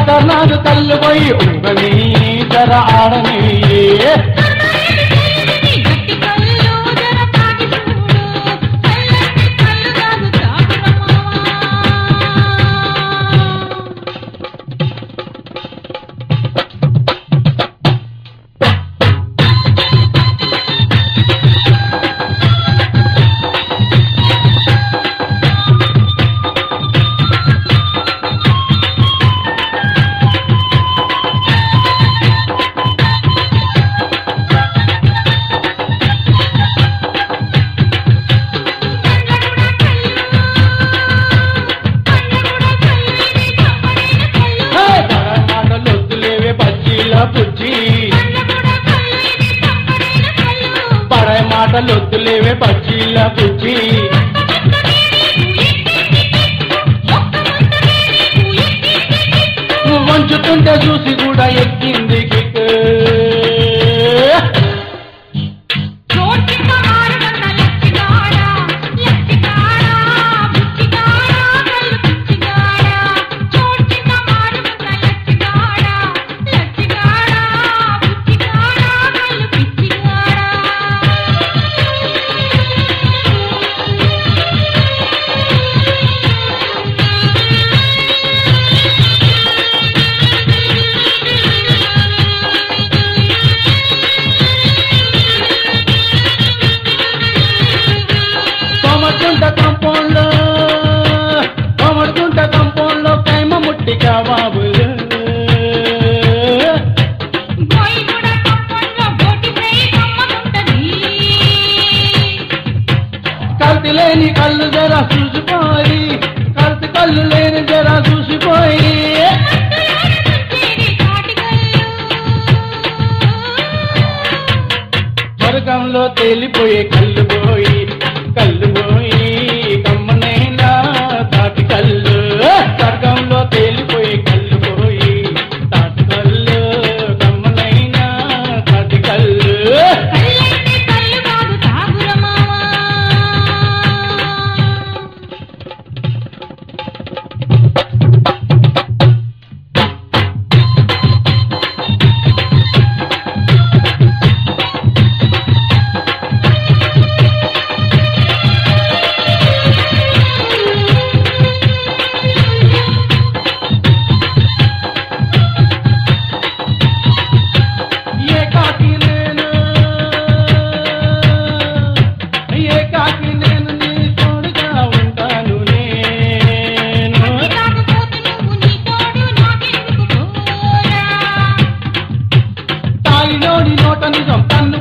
ఖతర్నాకు కళ్ళు పోయి ఉంగని జర ఆడని పుచ్చి పడే మాటలొద్దులేవే పచ్చీల పుచ్చి నువ్వు వంచుతుంటే చూసి కూడా ఎక్కింది కిక్ కోమర్కుంట కంపౌండ్లో కైమ ముట్టిగా బాబు కల్తీ లేని కళ్ళు జరా చూసిపోయి కల్తీ కళ్ళు లేని జరా చూసిపోయి స్వర్గంలో తేలిపోయే కళ్ళు పోయి కమ్మనైనా తాటి కళ్ళు స్వర్గంలో తేలిపోయి కళ్ళు పోయి తాటి కళ్ళు కమ్మనైనా తాటి కళ్ళు నోట నిజం కన్ను